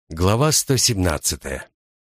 Глава 117.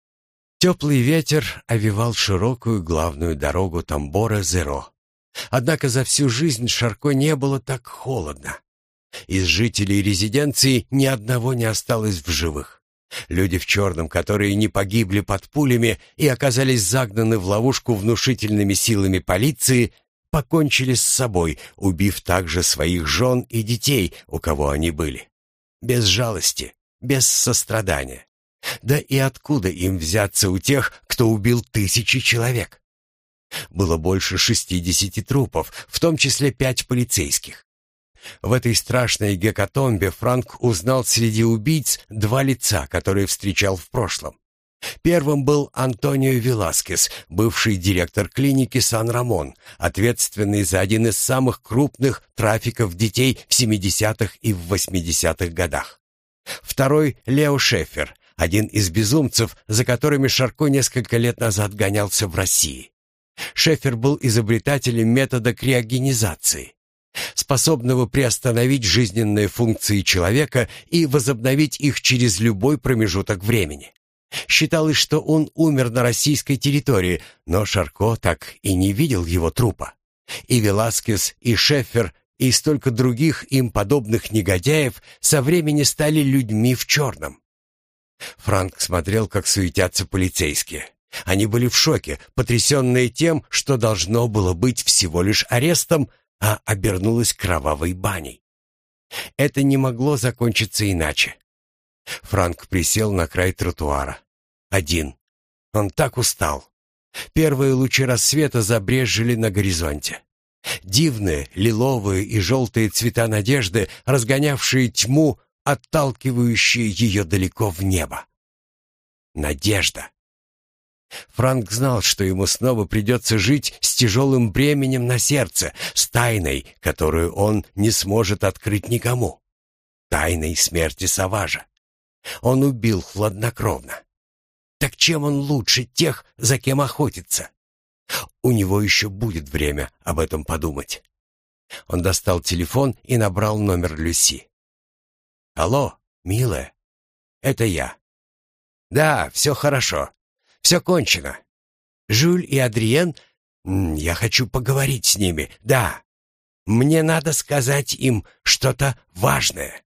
Теплый ветер овевал широкую главную дорогу Тамбора-Зеро. Однако за всю жизнь Шарко не было так холодно. Из жителей резиденции ни одного не осталось в живых. Люди в черном, которые не погибли под пулями и оказались загнаны в ловушку внушительными силами полиции, покончили с собой, убив также своих жен и детей, у кого они были. Без жалости, без сострадания. Да и откуда им взяться у тех, кто убил тысячи человек? Было больше 60 трупов, в том числе 5 полицейских. В этой страшной гекатомбе Франк узнал среди убийц 2 лица, которые встречал в прошлом. Первым был Антонио Веласкес, бывший директор клиники Сан-Рамон, ответственный за один из самых крупных трафиков детей в 70-х и в 80-х годах. Второй — Лео Шеффер, один из безумцев, за которыми Шарко несколько лет назад гонялся в России. Шеффер был изобретателем метода криогенизации, способного приостановить жизненные функции человека и возобновить их через любой промежуток времени. Считалось, что он умер на российской территории, но Шарко так и не видел его трупа. И Веласкес, и Шеффер, и столько других им подобных негодяев со времени стали людьми в черном. Франк смотрел, как суетятся полицейские. Они были в шоке, потрясенные тем, что должно было быть всего лишь арестом, а обернулось кровавой баней. Это не могло закончиться иначе. Франк присел на край тротуара. Один. Он так устал. Первые лучи рассвета забрезжили на горизонте. Дивные лиловые и желтые цвета надежды, разгонявшие тьму, отталкивающие ее далеко в небо. Надежда. Франк знал, что ему снова придется жить с тяжелым бременем на сердце, с тайной, которую он не сможет открыть никому. Тайной смерти Саважа. Он убил хладнокровно. Так чем он лучше тех, за кем охотится? У него еще будет время об этом подумать. Он достал телефон и набрал номер Люси. «Алло, милая, это я». «Да, все хорошо. Все кончено. Жюль и Адриен, я хочу поговорить с ними, да. Мне надо сказать им что-то важное».